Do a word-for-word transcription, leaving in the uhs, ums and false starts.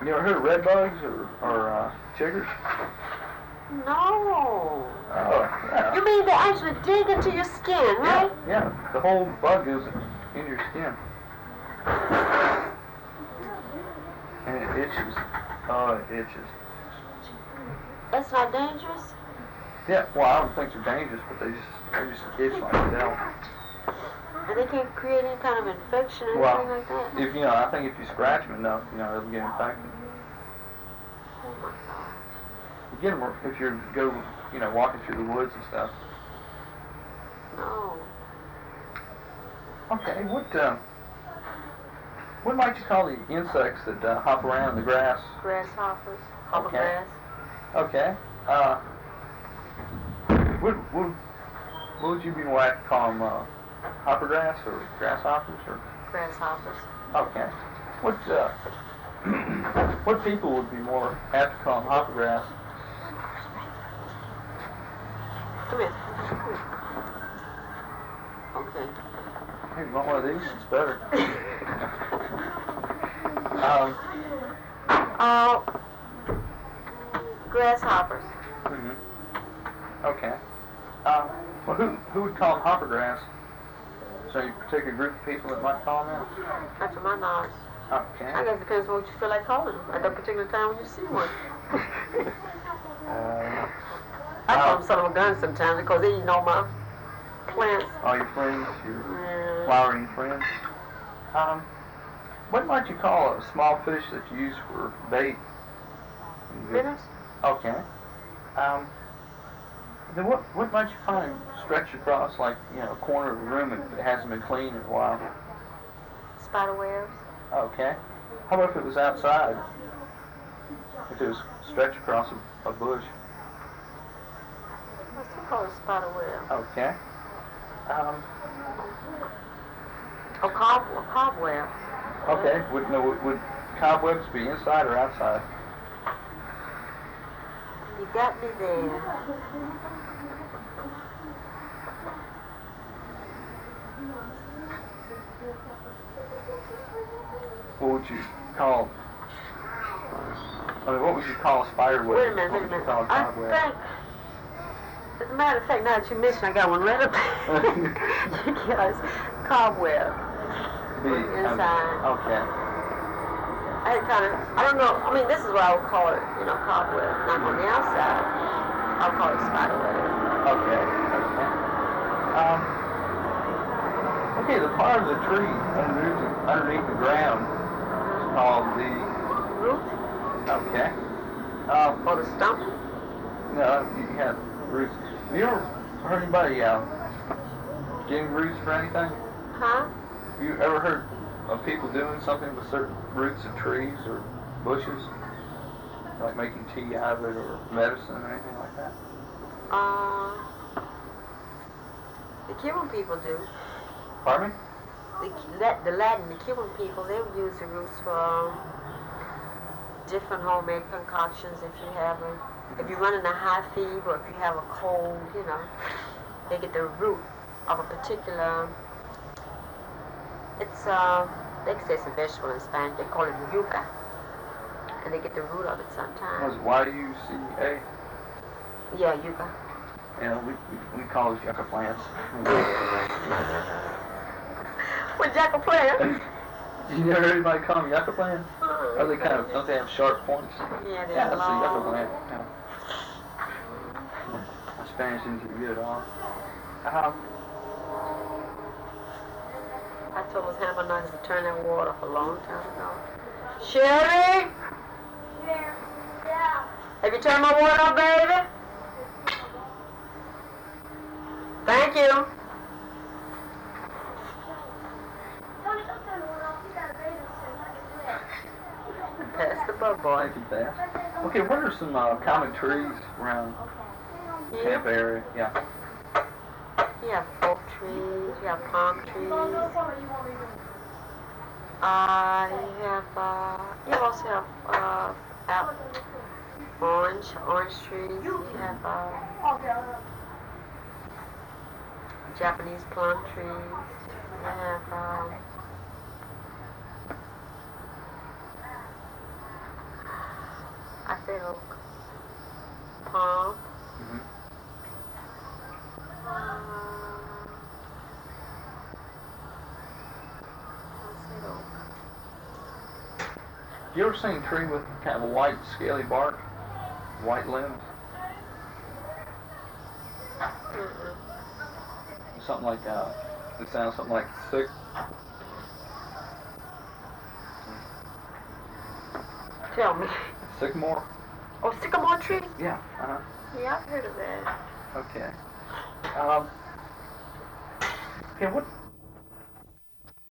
You ever heard of red bugs or, or uh, chiggers? No. Oh, yeah. You mean they actually dig into your skin, right? Yeah, yeah. The whole bug is in your skin. And it itches. Oh, it itches. That's not dangerous? Yeah, well, I don't think they're dangerous, but they just they just itch like hell. And they can't create any kind of infection or Well, anything like that? if you know, I think if you scratch them enough, you know, they'll get infected. Oh my gosh. You get them if you go, you know, walking through the woods and stuff. No. Okay, what uh, what might you call the insects that uh, hop around in the grass? Grasshoppers. Hopper Okay. grass. Okay. Uh, would would what would you be more apt to call them? Uh, hoppergrass or grasshoppers or? Grasshoppers. Okay. What uh, what people would be more apt to call them hoppergrass? Come here. Come here. Okay. Hey, you want one of these? It's better. um. Uh, grasshoppers. Mm-hmm. Okay. Um. Well, who who would call them hoppergrass? So you particular group of people that might call them that? Not to my knowledge. Okay. I guess it depends on what you feel like calling them at that particular time when you see one. uh, I call them son of a gun sometimes because they eat all my plants. All your friends, your Yeah. flowering friends. Um, what might you call a small fish that you use for bait? Minnows? Okay. Um, then what what might you find stretched across like you know a corner of a room if it hasn't been cleaned in a while? Spider webs. Okay. How about if it was outside? If it was stretched across a, a bush? What's it called? A spider web. Okay. Um, A cob a cobweb. okay. Would no would, would cobwebs be inside or outside? You got me there. What would you call? I mean, what would you call a spider web? Wait a minute, What wait a would you minute. call a I cobweb? think, as a matter of fact, now that you mention, I got one right up there. Yes, cobweb. Be, Inside. Um, okay. I kind of, I don't know, I mean, this is what I would call it, you know, cobweb. Not on the outside. I'll call it spider web. Okay. Okay. Um, okay, the part of the tree underneath the, underneath the ground is called the Root? okay. Um, Or the stump? no, you have roots. Have you ever heard anybody uh, getting roots for anything? Huh? Have you ever heard of people doing something with certain roots of trees or bushes? Like making tea out of it or medicine or anything like that? Uh, the Cuban people do. Pardon me? The, the Latin, the Cuban people, they would use the roots for um, different homemade concoctions. If you have a, if you're running a high fever, or if you have a cold, you know, they get the root of a particular. It's uh, they say it's a vegetable in Spanish. They call it yuca, and they get the root of it sometimes. Was Y U C A? Yeah, yuca. Yeah, we, we, we call those yucca plants. What yucca plant? You never heard anybody call them yucca plants? Are they kind of, don't they have sharp points? Yeah, they're Yeah, that's a yucca long. plant. Yeah. My Spanish isn't too good at all. Um, I told those hammer nuggets to turn that water off a long time ago. Sherry? Yeah. Have you turned my water off, baby? Thank you. Pass the bug boy. thank you, Bass. Okay, what are some uh, common trees around the Yeah. Tampa area? Yeah. You have oak trees, you have palm trees. Uh, you have, uh, you also have, uh, apple, orange, orange trees. You have, uh, Japanese plum trees. You have, um, I said oak. Palm. Mm-hmm. Uh, I said oak. You ever seen a tree with kind of a white scaly bark, white limbs? Mm-mm. Something like uh, it sounds something like sick. Tell me. Sycamore? Oh, sycamore tree? Yeah. Uh huh. Yeah, I've heard of that. Okay. Um. Yeah. What